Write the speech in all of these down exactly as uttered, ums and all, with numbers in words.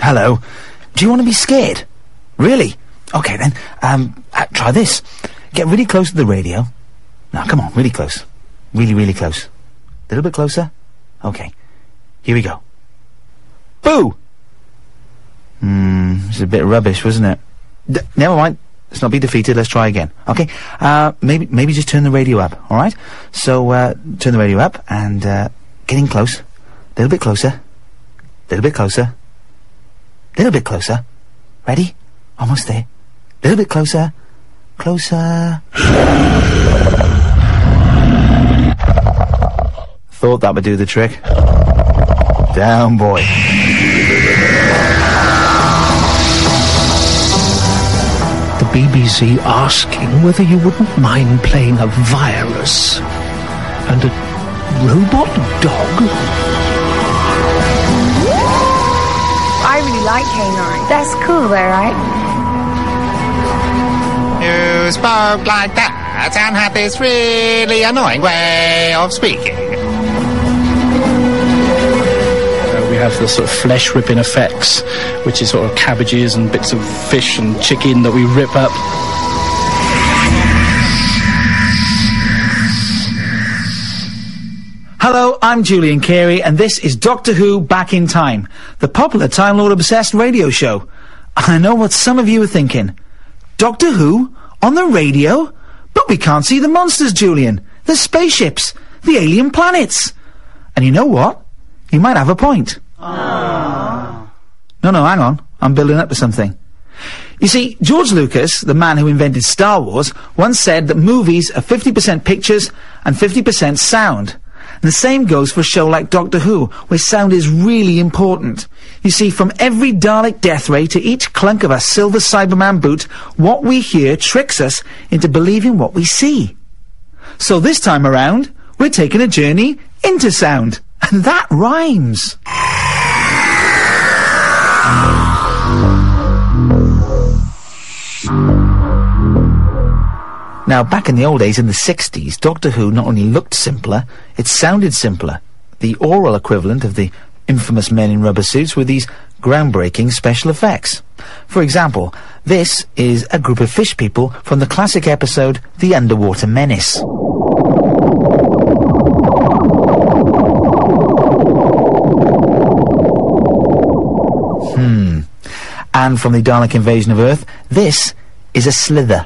hello. Do you want to be scared? Really? Okay then, um, uh, try this. Get really close to the radio. Now, come on, really close. Really, really close. A little bit closer. Okay. Here we go. Boo! Hmm, it's a bit rubbish, wasn't it? D never mind. Let's not be defeated. Let's try again. Okay? Uh, maybe, maybe just turn the radio up, alright? So, uh, turn the radio up and, uh, get in close. A little bit closer. A little bit closer. A little bit closer. Ready? Almost there. A little bit closer. Closer. Thought that would do the trick. Down, boy. The B B C asking whether you wouldn't mind playing a virus and a robot dog. I really like K nine. That's cool though, right? You spoke like that and had this really annoying way of speaking. We have the sort of flesh-ripping effects, which is sort of cabbages and bits of fish and chicken that we rip up. Hello, I'm Julian Carey, and this is Doctor Who Back in Time, the popular Time Lord obsessed radio show. I know what some of you are thinking. Doctor Who? On the radio? But we can't see the monsters, Julian. The spaceships. The alien planets. And you know what? You might have a point. Aww. No, no, hang on. I'm building up to something. You see, George Lucas, the man who invented Star Wars, once said that movies are fifty percent pictures and fifty percent sound. And the same goes for a show like Doctor Who, where sound is really important. You see, from every Dalek death ray to each clunk of a silver Cyberman boot, what we hear tricks us into believing what we see. So this time around, we're taking a journey into sound. And that rhymes. Now, back in the old days, in the sixties, Doctor Who not only looked simpler, it sounded simpler. The oral equivalent of the infamous men in rubber suits were these groundbreaking special effects. For example, this is a group of fish people from the classic episode The Underwater Menace. Hmm. And from the Dalek Invasion of Earth, this is a slither.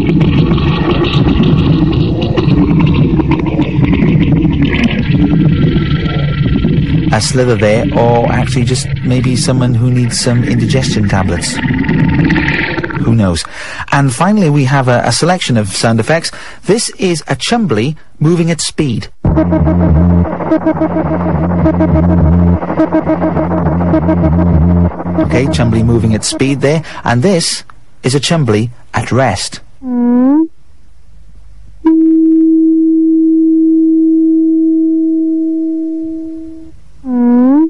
A slither there, or actually just maybe someone who needs some indigestion tablets. Who knows? And finally we have a, a selection of sound effects. This is a Chumbly moving at speed. Okay, Chumbly moving at speed there, and this is a Chumbly at rest. Mm. Mm.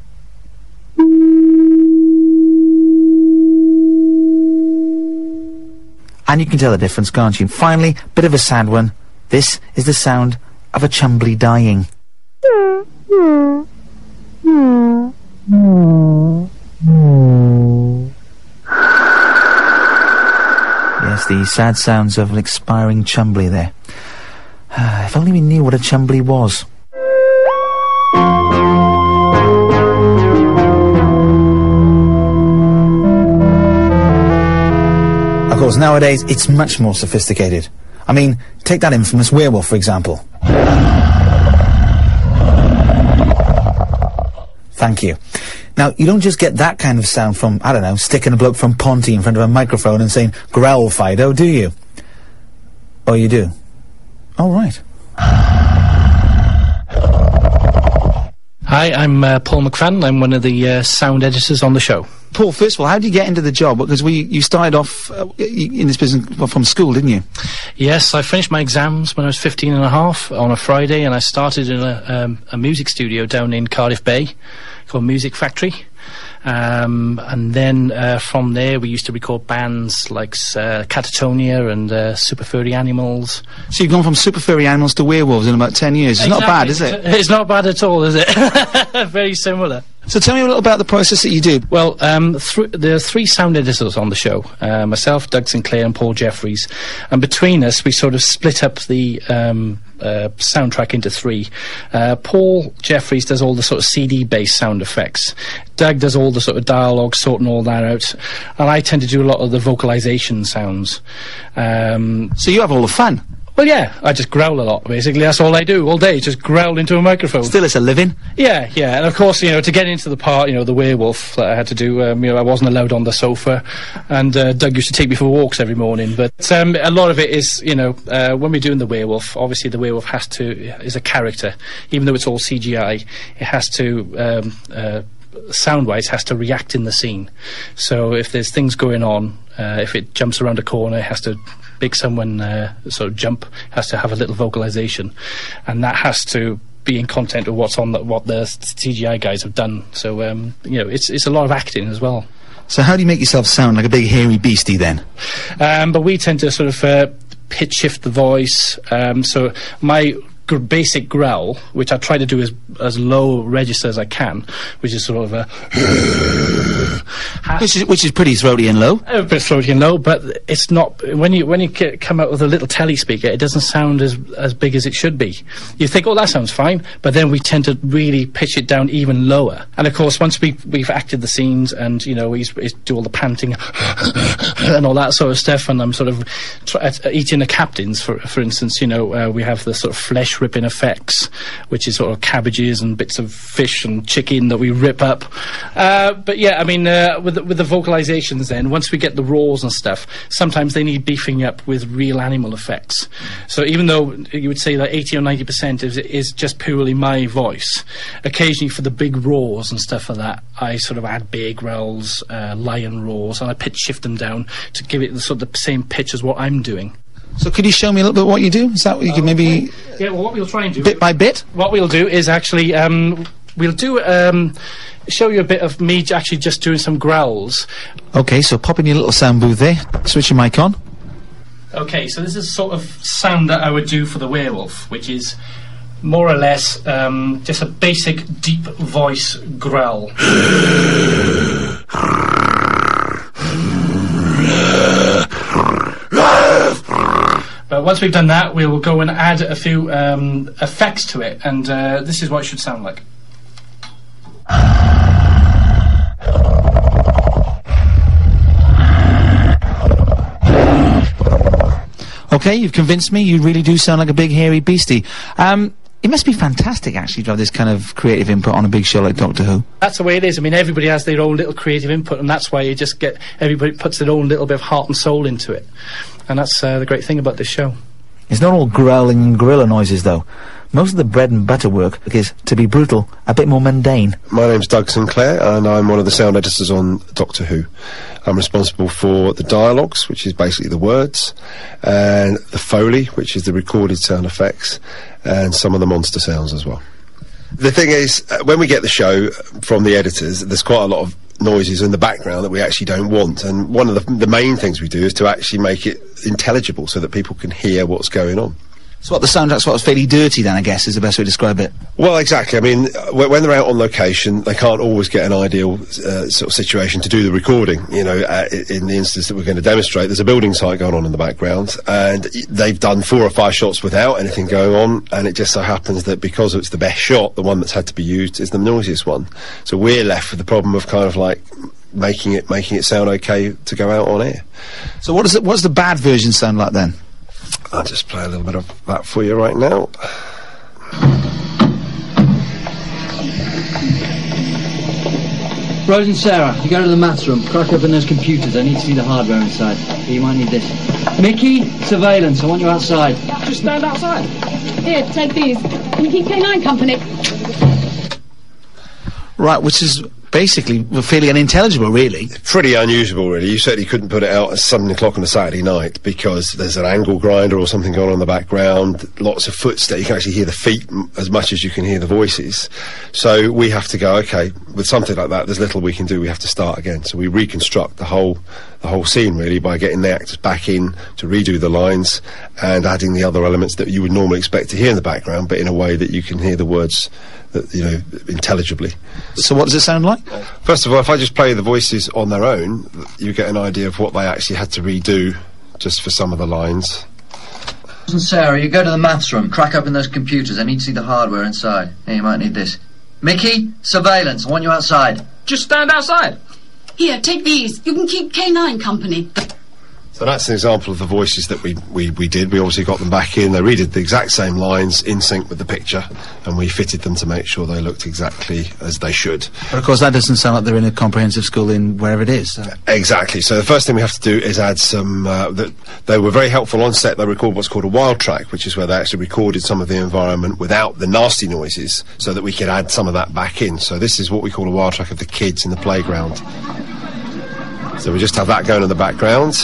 And you can tell the difference, can't you? Finally, bit of a sad one. This is the sound of a Chumbly dying. Mm. Mm. Mm. Mm. Mm. Yes, the sad sounds of an expiring Chumbly there. If only we knew what a Chumbly was. Of course, nowadays, it's much more sophisticated. I mean, take that infamous werewolf, for example. Thank you. Now, you don't just get that kind of sound from, I don't know, sticking a bloke from Ponty in front of a microphone and saying, "Growl, Fido," do you? Oh, you do? Oh, right. Hi, I'm uh, Paul McFadden. I'm one of the uh, sound editors on the show. Paul, first of all, how did you get into the job? Because we, you started off uh, in this business from school, didn't you? Yes, I finished my exams when I was fifteen and a half on a Friday, and I started in a, um, a music studio down in Cardiff Bay called Music Factory. Um, and then uh, from there we used to record bands like uh, Catatonia and uh, Super Furry Animals. So you've gone from Super Furry Animals to werewolves in about ten years. It's Exactly. not bad, is it? It's not bad at all, is it? Very similar. So tell me a little about the process that you do. Well, um, th there are three sound editors on the show. Uh, myself, Doug Sinclair and Paul Jeffries. And between us, we sort of split up the um, uh, soundtrack into three. Uh, Paul Jeffries does all the sort of C D-based sound effects. Doug does all the sort of dialogue, sorting all that out. And I tend to do a lot of the vocalization sounds. Um, so you have all the fun. Well, yeah, I just growl a lot, basically. That's all I do all day, just growl into a microphone. Still, it's a living. Yeah, yeah, and of course, you know, to get into the part, you know, the werewolf that I had to do, um, you know, I wasn't allowed on the sofa, and uh, Doug used to take me for walks every morning, but um, a lot of it is, you know, uh, when we're doing the werewolf, obviously the werewolf has to, is a character, even though it's all C G I, it has to, um, uh, sound-wise, has to react in the scene. So if there's things going on, uh, if it jumps around a corner, it has to make someone uh, sort of jump, has to have a little vocalization, and that has to be in content with what's on the, what the C G I guys have done. So um, you know, it's it's a lot of acting as well. So how do you make yourself sound like a big hairy beastie then? Um, but we tend to sort of uh, pitch shift the voice. Um, so my gr basic growl, which I try to do as as low register as I can, which is sort of a which is which is pretty throaty and low. A bit throaty and low, but it's not. When you when you c come out with a little telly speaker, it doesn't sound as as big as it should be. You think, oh, that sounds fine, but then we tend to really pitch it down even lower. And of course, once we we've acted the scenes, and you know, we, we do all the panting and all that sort of stuff, and I'm sort of try, uh, eating the captains, for for instance, you know, uh, we have the sort of flesh ripping effects, which is sort of cabbages and bits of fish and chicken that we rip up. Uh, but yeah, I mean, uh, with the, with the vocalizations, then once we get the roars and stuff, sometimes they need beefing up with real animal effects. So even though you would say that eighty or ninety percent is is just purely my voice, occasionally for the big roars and stuff like that, I sort of add bear growls, uh, lion roars, and I pitch shift them down to give it the sort of the same pitch as what I'm doing. So could you show me a little bit what you do? Is that what you uh, could maybe... Yeah, well, what we'll try and do... Bit by bit? What we'll do is actually... Um, we'll do... Um, show you a bit of me actually just doing some growls. Okay, so pop in your little sound booth there. Switch your mic on. Okay, so this is sort of sound that I would do for the werewolf, which is more or less um, just a basic deep voice growl. But once we've done that, we will go and add a few um, effects to it, and uh, this is what it should sound like. Okay, you've convinced me. You really do sound like a big hairy beastie. Um, it must be fantastic, actually, to have this kind of creative input on a big show like Doctor Who. That's the way it is. I mean, everybody has their own little creative input, and that's why you just get everybody puts their own little bit of heart and soul into it, and that's uh, the great thing about this show. It's not all growling and gorilla noises, though. Most of the bread and butter work is, to be brutal, a bit more mundane. My name's Doug Sinclair, and I'm one of the sound editors on Doctor Who. I'm responsible for the dialogues, which is basically the words, and the Foley, which is the recorded sound effects, and some of the monster sounds as well. The thing is, uh, when we get the show from the editors, there's quite a lot of noises in the background that we actually don't want, and one of the, the main things we do is to actually make it intelligible so that people can hear what's going on. So what the soundtrack's what, fairly dirty then, I guess, is the best way to describe it. Well, exactly. I mean, uh, when they're out on location, they can't always get an ideal uh, sort of situation to do the recording. You know, uh, in the instance that we're going to demonstrate, there's a building site going on in the background, and they've done four or five shots without anything going on, and it just so happens that because it's the best shot, the one that's had to be used is the noisiest one. So we're left with the problem of kind of like making it making it sound okay to go out on air. So what does it? What's the bad version sound like then? I'll just play a little bit of that for you right now. Rose and Sarah, you go to the maths room, crack open those computers, I need to see the hardware inside. You might need this. Mickey, surveillance, I want you outside. Just stand outside. Here, take these. Can you keep K nine company? Right, which is basically were fairly unintelligible, really. Pretty unusual, really. You certainly couldn't put it out at seven o'clock on a Saturday night because there's an angle grinder or something going on in the background, lots of footsteps. You can actually hear the feet m as much as you can hear the voices. So we have to go, okay, with something like that, there's little we can do. We have to start again. So we reconstruct the whole the whole scene, really, by getting the actors back in to redo the lines and adding the other elements that you would normally expect to hear in the background, but in a way that you can hear the words, that, you know, intelligibly. So what does it sound like? First of all, if I just play the voices on their own, you get an idea of what they actually had to redo just for some of the lines. And Sarah, you go to the maths room, crack open those computers. I need to see the hardware inside. Here, you might need this. Mickey, surveillance, I want you outside. Just stand outside. Here, take these. You can keep K nine company. So that's an example of the voices that we, we, we did. We obviously got them back in. They redid the exact same lines in sync with the picture, and we fitted them to make sure they looked exactly as they should. But of course that doesn't sound like they're in a comprehensive school in wherever it is. So. Exactly. So the first thing we have to do is add some... Uh, that they were very helpful on set. They recorded what's called a wild track, which is where they actually recorded some of the environment without the nasty noises, so that we could add some of that back in. So this is what we call a wild track of the kids in the playground. So we just have that going in the background.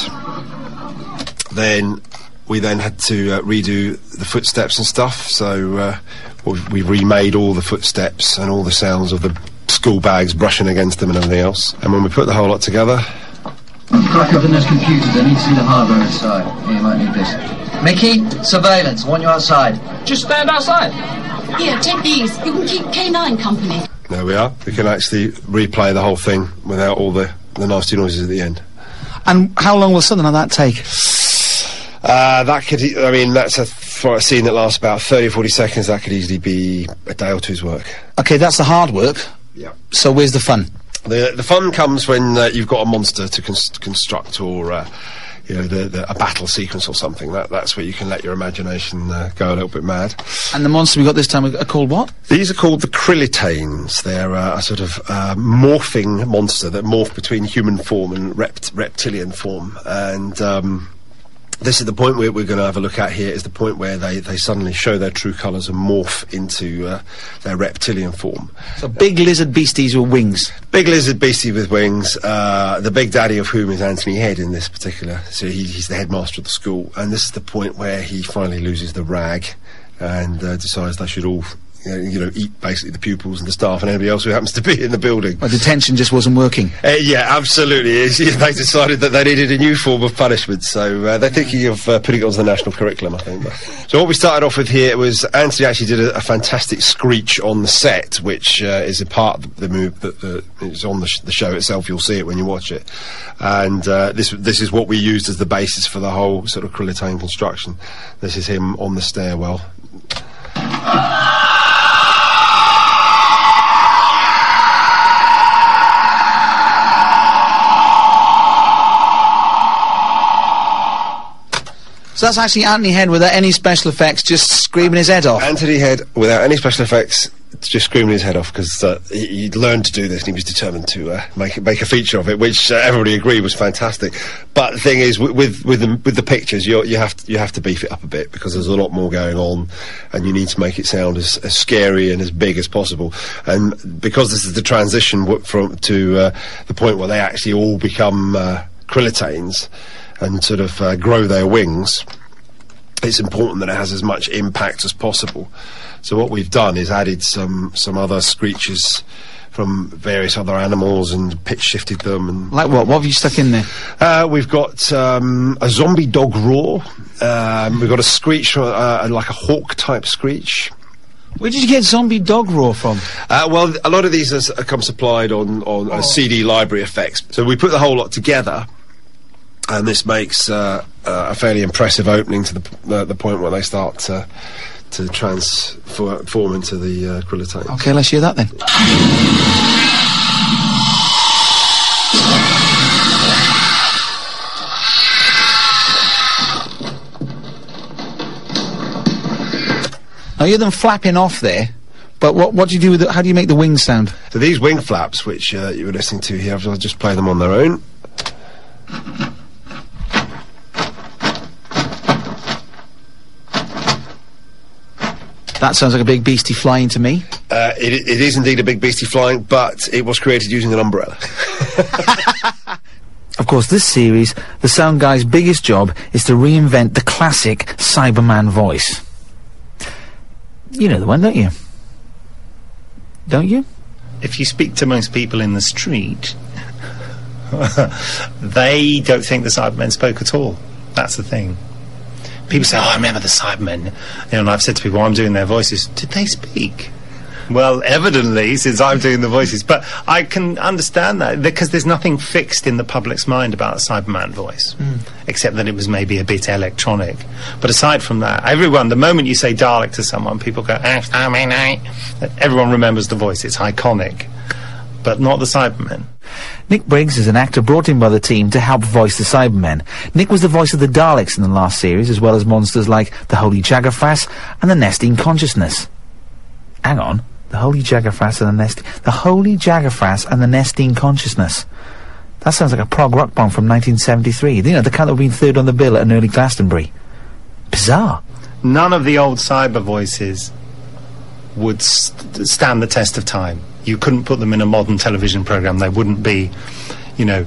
Then we then had to uh, redo the footsteps and stuff, so uh, we, we remade all the footsteps and all the sounds of the school bags brushing against them and everything else. And when we put the whole lot together... Crack open those computers, I need to see the hardware inside. Here, you might need this. Mickey, surveillance, I want you outside. Just stand outside. Here, take these. You can keep K nine company. There we are. We can actually replay the whole thing without all the, the nasty noises at the end. And how long will something like that take? Uh, that could, e I mean, that's a, for a scene that lasts about thirty or forty seconds, that could easily be a day or two's work. Okay, that's the hard work. Yeah. So where's the fun? The the fun comes when uh, you've got a monster to const construct, or uh, you know, the, the, a battle sequence or something. That that's where you can let your imagination uh, go a little bit mad. And the monster we got this time are called what? These are called the Krillitanes. They're uh, a sort of uh, morphing monster that morph between human form and rept reptilian form, and. Um, This is the point where we're going to have a look at here, is the point where they, they suddenly show their true colours and morph into uh, their reptilian form. So big lizard beasties with wings. Big lizard beastie with wings, uh, the big daddy of whom is Anthony Head in this particular, so he, he's the headmaster of the school, and this is the point where he finally loses the rag and uh, decides they should all... You know, you know, eat basically the pupils and the staff and anybody else who happens to be in the building. Well, detention just wasn't working. Uh, yeah, absolutely. It's, they decided that they needed a new form of punishment, so uh, they're thinking of uh, putting it onto the national curriculum, I think. But. So what we started off with here was Anthony actually did a, a fantastic screech on the set, which uh, is a part of the move that uh, is on the, sh the show itself. You'll see it when you watch it, and uh, this this is what we used as the basis for the whole sort of Krillitane construction. This is him on the stairwell. So that's actually Anthony Head without any special effects, just screaming his head off. Anthony Head without any special effects, just screaming his head off, because uh, he, he'd learned to do this and he was determined to uh, make it, make a feature of it, which uh, everybody agreed was fantastic. But the thing is, with with, with, the, with the pictures, you're, you have to, you have to beef it up a bit, because there's a lot more going on, and you need to make it sound as, as scary and as big as possible. And because this is the transition w from to uh, the point where they actually all become uh, Krillitanes and sort of uh, grow their wings, it's important that it has as much impact as possible. So what we've done is added some some other screeches from various other animals and pitch shifted them. And like what? What have you stuck in there? Uh, we've got um, a zombie dog roar. Um, we've got a screech, uh, like a hawk type screech. Where did you get zombie dog roar from? Uh, well, a lot of these are, are come supplied on on oh. C D library effects. So we put the whole lot together. And this makes uh, uh, a fairly impressive opening to the uh, the point where they start uh, to transform into the uh, Krillitane. Okay, let's hear that then. Now you hear them flapping off there, but what what do you do with it? How do you make the wings sound? So these wing flaps, which uh, you were listening to here, I'll just play them on their own. That sounds like a big beastie flying to me. Uh, it, it is indeed a big beastie flying, but it was created using an umbrella. Of course, this series, the sound guy's biggest job is to reinvent the classic Cyberman voice. You know the one, don't you? Don't you? If you speak to most people in the street, they don't think the Cybermen spoke at all. That's the thing. People say, oh, I remember the Cybermen. You know, and I've said to people, I'm doing their voices. Did they speak? Well, evidently, since I'm doing the voices. But I can understand that, because there's nothing fixed in the public's mind about the Cyberman voice, mm. except that it was maybe a bit electronic. But aside from that, everyone, the moment you say Dalek to someone, people go, everyone remembers the voice. It's iconic. But not the Cybermen. Nick Briggs is an actor brought in by the team to help voice the Cybermen. Nick was the voice of the Daleks in the last series, as well as monsters like the Holy Jaggerfrass and the Nestine Consciousness. Hang on. The Holy Jaggerfrass and the Nest... The Holy Jaggerfrass and the Nestine Consciousness. That sounds like a prog rock bomb from nineteen seventy-three. You know, the kind that would have been third on the bill at an early Glastonbury. Bizarre. None of the old cyber voices would st stand the test of time. You couldn't put them in a modern television programme. They wouldn't be, you know...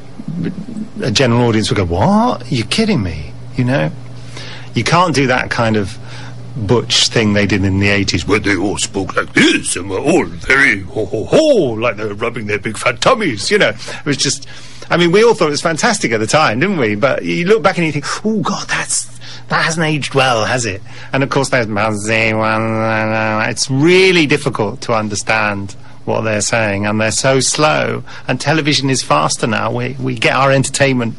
A general audience would go, what? Are you kidding me? You know? You can't do that kind of butch thing they did in the eighties, where they all spoke like this and were all very ho ho ho, like they were rubbing their big fat tummies, you know. It was just, I mean, we all thought it was fantastic at the time, didn't we? But you look back and you think, oh God, that's that hasn't aged well, has it? And of course there's it's really difficult to understand what they're saying, and they're so slow, and television is faster now. We we get our entertainment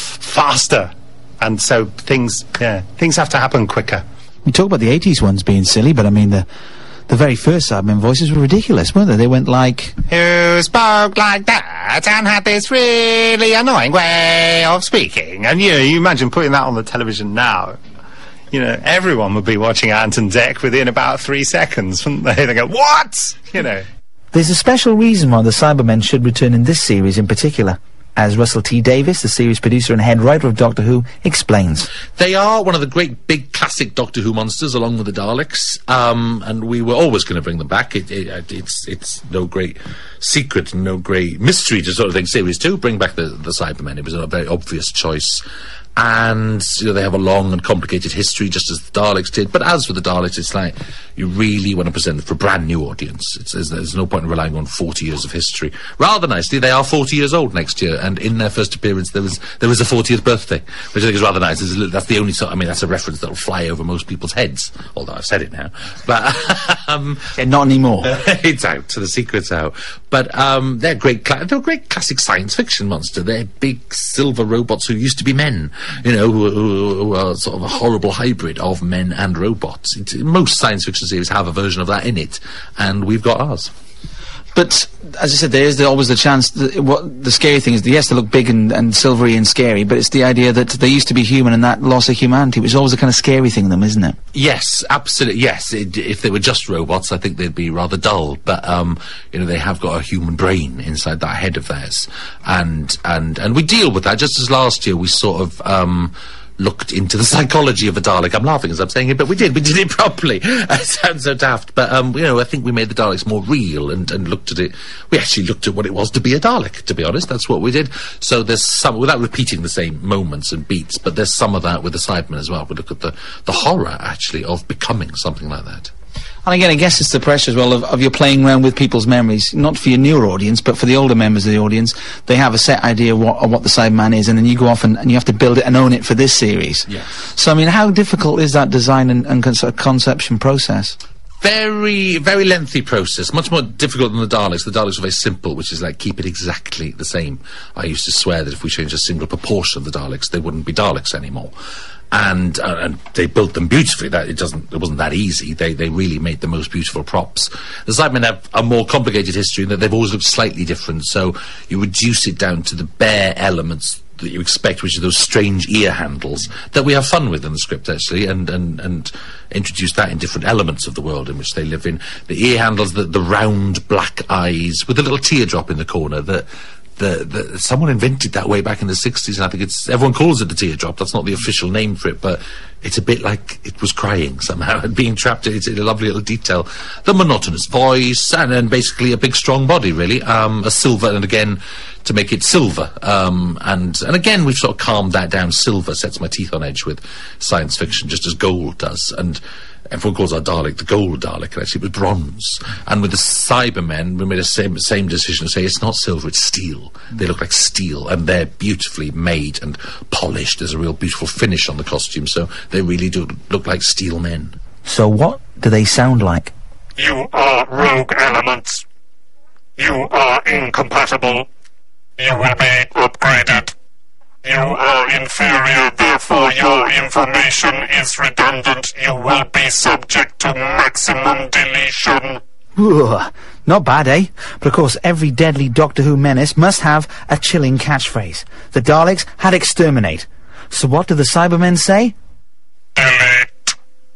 faster, and so things yeah things have to happen quicker. We talk about the eighties ones being silly, but I mean, the the very first Cybermen voices were ridiculous, weren't they? They went like... Who spoke like that and had this really annoying way of speaking? And, you know, you imagine putting that on the television now. You know, everyone would be watching Ant and Dec within about three seconds, wouldn't they? They go, what? You know. There's a special reason why the Cybermen should return in this series in particular, as Russell T Davies, the series producer and head writer of Doctor Who, explains. They are one of the great big classic Doctor Who monsters, along with the Daleks, um, and we were always going to bring them back. It, it, it's it's no great secret, no great mystery to sort of think series two, bring back the, the Cybermen. It was a very obvious choice. And, you know, they have a long and complicated history, just as the Daleks did. But as for the Daleks, it's like, you really want to present it for a brand new audience. It's, there's, there's no point in relying on forty years of history. Rather nicely, they are forty years old next year, and in their first appearance, there was there was a fortieth birthday, which I think is rather nice. It's a little, that's the only sort, I mean, that's a reference that'll fly over most people's heads, although I've said it now. But, um... yeah, not anymore. It's out, so the secret's out. But, um, they're great, cla they're a great classic science fiction monster. They're big silver robots who used to be men. You know, who, who, who are sort of a horrible hybrid of men and robots. It's, most science fiction series have a version of that in it, and we've got ours. But, as I said, there is the, always the chance that what the scary thing is, that yes, they look big and, and silvery and scary, but it's the idea that they used to be human, and that loss of humanity was always a kind of scary thing in them, isn't it? Yes, absolutely, yes. It, if they were just robots, I think they'd be rather dull, but, um, you know, they have got a human brain inside that head of theirs, and, and, and we deal with that, just as last year we sort of, um, looked into the psychology of a Dalek. I'm laughing as I'm saying it, but we did. We did it properly. It sounds so daft. But, um, you know, I think we made the Daleks more real and, and looked at it. We actually looked at what it was to be a Dalek, to be honest. That's what we did. So there's some, without repeating the same moments and beats, but there's some of that with the Cybermen as well. We look at the, the horror, actually, of becoming something like that. And again, I guess it's the pressure as well of, of you playing around with people's memories, not for your newer audience, but for the older members of the audience. They have a set idea of what, of what the Cyberman is, and then you go off and, and you have to build it and own it for this series. Yes. So, I mean, how difficult is that design and, and con conception process? Very, very lengthy process. Much more difficult than the Daleks. The Daleks are very simple, which is like, keep it exactly the same. I used to swear that if we changed a single proportion of the Daleks, they wouldn't be Daleks anymore. And, uh, and they built them beautifully. That it doesn't, it wasn't that easy. They, they really made the most beautiful props. The Cybermen have a more complicated history in that they've always looked slightly different, so you reduce it down to the bare elements that you expect, which are those strange ear handles that we have fun with in the script, actually, and, and, and introduce that in different elements of the world in which they live in. The ear handles, the, the round black eyes with a little teardrop in the corner that the, the someone invented that way back in the sixties, and I think it's everyone calls it the teardrop. That's not the official name for it, but it's a bit like it was crying somehow and being trapped. It's a lovely little detail. The monotonous voice, and then basically a big strong body, really. Um, a silver, and again to make it silver. Um, and and again we've sort of calmed that down. Silver sets my teeth on edge with science fiction, just as gold does. And everyone calls our Dalek the gold Dalek, and actually it was bronze. And with the Cybermen, we made the same same decision to say it's not silver, it's steel. They look like steel, and they're beautifully made and polished. There's a real beautiful finish on the costume, so they really do look like steel men. So what do they sound like? You are rogue elements. You are incompatible. You will be upgraded. You are inferior, therefore your information is redundant. You will be subject to maximum deletion. Ooh, not bad, eh? But of course, every deadly Doctor Who menace must have a chilling catchphrase. The Daleks had exterminate. So what do the Cybermen say? Delete.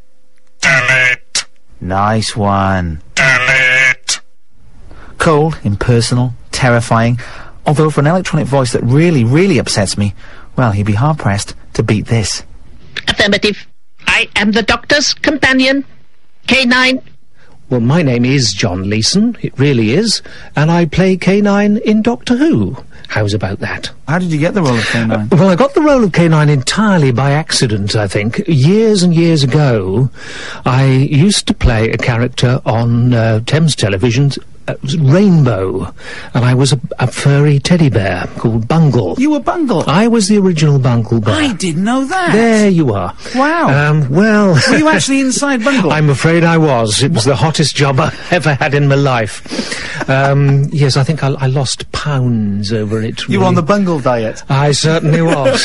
Delete. Nice one. Delete. Cold, impersonal, terrifying. Although for an electronic voice that really, really upsets me, well, he'd be hard-pressed to beat this. Affirmative. I am the Doctor's companion. K nine. Well, my name is John Leeson, it really is, and I play K nine in Doctor Who. How's about that? How did you get the role of K nine? Uh, well, I got the role of K nine entirely by accident, I think. Years and years ago, I used to play a character on uh, Thames Television, uh, Rainbow, and I was a, a furry teddy bear called Bungle. You were Bungle? I was the original Bungle bear. I didn't know that. There you are. Wow. Um, well... Were you actually inside Bungle? I'm afraid I was. It was the hottest job I ever had in my life. Um, yes, I think I, I lost pounds over it. You were on the Bungle diet? I certainly was.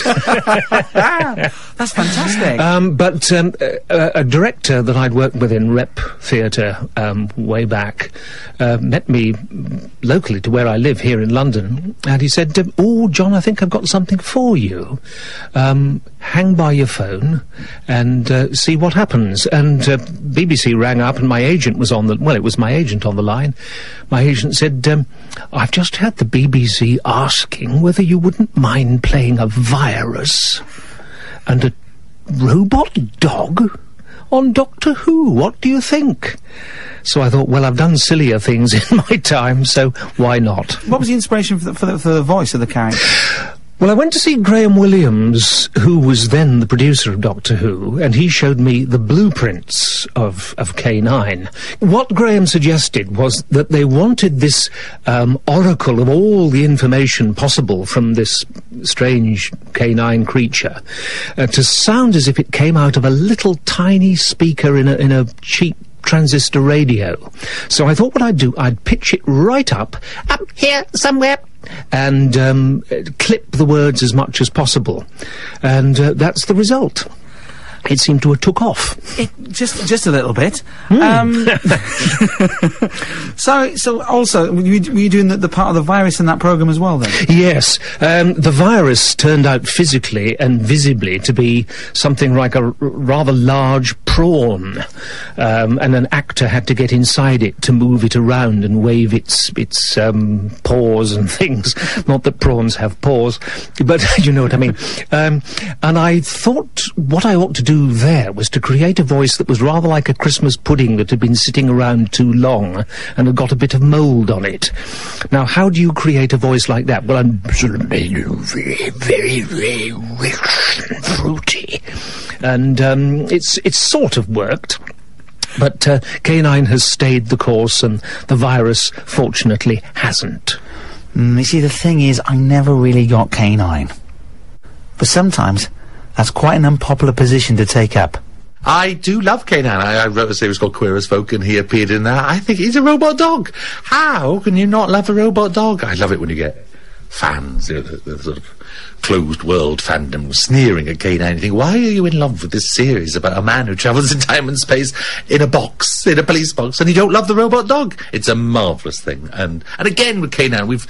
That's fantastic. Um, but um, a, a director that I'd worked with in Rep Theatre um, way back uh, met me locally to where I live here in London, and he said, "Oh, John, I think I've got something for you. Um, hang by your phone and uh, see what happens." And uh, B B C rang up, and my agent was on the... Well, it was my agent on the line. My agent said, um, "I've just had the B B C asking whether you wouldn't mind playing a virus and a robot dog on Doctor Who. What do you think?" So I thought, well, I've done sillier things in my time, so why not? What was the inspiration for the, for the, for the voice of the character? Well, I went to see Graham Williams, who was then the producer of Doctor Who, and he showed me the blueprints of, of K nine. What Graham suggested was that they wanted this um, oracle of all the information possible from this strange K nine creature uh, to sound as if it came out of a little tiny speaker in a, in a cheap transistor radio. So I thought what I'd do, I'd pitch it right up, up here somewhere, and um, clip the words as much as possible. And uh, that's the result. It seemed to have took off. It, just just a little bit. Mm. Um, so, so also, were you, were you doing the, the part of the virus in that programme as well, then? Yes. Um, the virus turned out physically and visibly to be something like a r rather large prawn, um, and an actor had to get inside it to move it around and wave its its um, paws and things. Not that prawns have paws, but you know what I mean. Um, and I thought what I ought to do there was to create a voice that was rather like a Christmas pudding that had been sitting around too long and had got a bit of mould on it. Now, how do you create a voice like that? Well, I'm sort of very, very, very rich and fruity. And um, it's, it's sort of worked. But uh, K nine has stayed the course, and the virus, fortunately, hasn't. Mm, you see, the thing is, I never really got K nine. But sometimes that's quite an unpopular position to take up. I do love K nine. I, I wrote a series called Queer as Folk, and he appeared in that. I think he's a robot dog. How can you not love a robot dog? I love it when you get fans, you know, the, the sort of closed world fandom sneering at K nine. You think, why are you in love with this series about a man who travels in time and space in a box, in a police box, and you don't love the robot dog? It's a marvellous thing. And and again with K nine, we've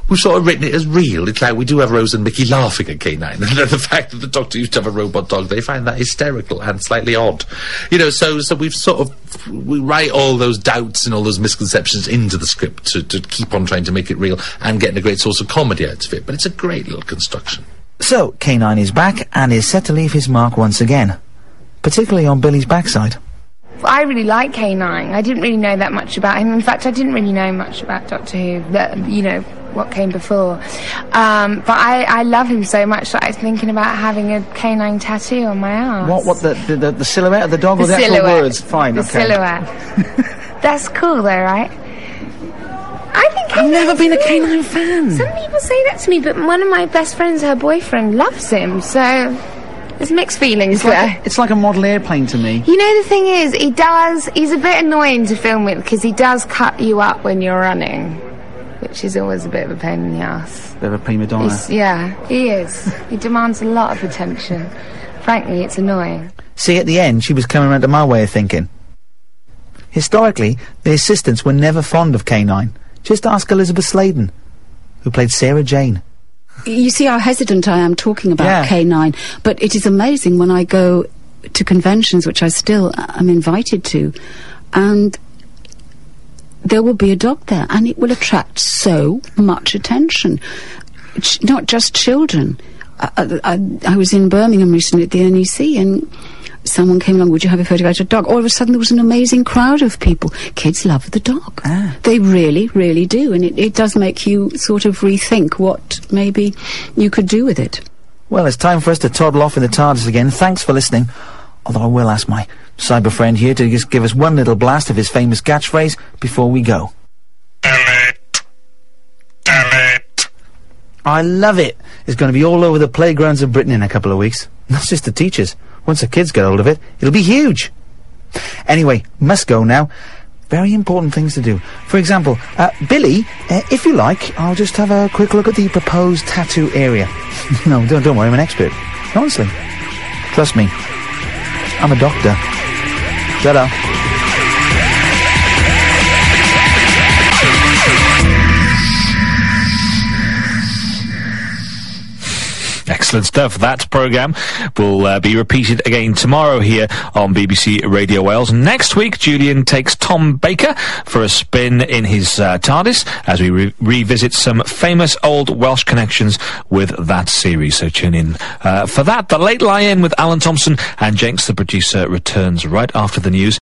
we've sort of written it as real. It's like we do have Rose and Mickey laughing at K nine. And the fact that the Doctor used to have a robot dog, they find that hysterical and slightly odd. You know, so so we've sort of, we write all those doubts and all those misconceptions into the script to, to keep on trying to make it real and getting a great source of comedy out of it. But it's a great little construction. So, K nine is back and is set to leave his mark once again. Particularly on Billy's backside. I really like K nine. I didn't really know that much about him. In fact, I didn't really know much about Doctor Who, that, you know, what came before. Um, but I, I love him so much that I was thinking about having a K nine tattoo on my arm. What, what, the, the, the, the silhouette of the dog the or the silhouette. actual words? Fine, the okay. silhouette. That's cool though, right? I think K I've never been a K nine fan. Some people say that to me, but one of my best friends, her boyfriend, loves him, so... There's mixed feelings it's there. Like a, it's like a model airplane to me. You know, the thing is, he does... He's a bit annoying to film with, because he does cut you up when you're running, which is always a bit of a pain in the ass. Bit of a prima donna. He's, yeah, he is. He demands a lot of attention. Frankly, it's annoying. See, at the end, she was coming around to my way of thinking. Historically, the assistants were never fond of K nine. Just ask Elizabeth Sladen, who played Sarah Jane. You see how hesitant I am talking about yeah. K nine, but it is amazing when I go to conventions, which I still am invited to, and there will be a dog there, and it will attract so much attention. Ch not just children. I, I, I was in Birmingham recently at the N E C, and someone came along, would you have a photographed dog? All of a sudden there was an amazing crowd of people. Kids love the dog. Ah. They really, really do. And it, it does make you sort of rethink what maybe you could do with it. Well, it's time for us to toddle off in the TARDIS again. Thanks for listening. Although I will ask my cyber friend here to just give us one little blast of his famous catchphrase before we go. Delete. Delete. I love it. It's going to be all over the playgrounds of Britain in a couple of weeks. Not just the teachers. Once the kids get hold of it, it'll be huge. Anyway, must go now. Very important things to do. For example, uh, Billy, uh, if you like, I'll just have a quick look at the proposed tattoo area. No, don't, don't worry, I'm an expert. Honestly. Trust me. I'm a doctor. Shut up. Excellent stuff. That programme will uh, be repeated again tomorrow here on B B C Radio Wales. Next week, Julian takes Tom Baker for a spin in his uh, TARDIS as we re revisit some famous old Welsh connections with that series. So tune in uh, for that. The Late Lie-In with Alan Thompson and Jenks, the producer, returns right after the news.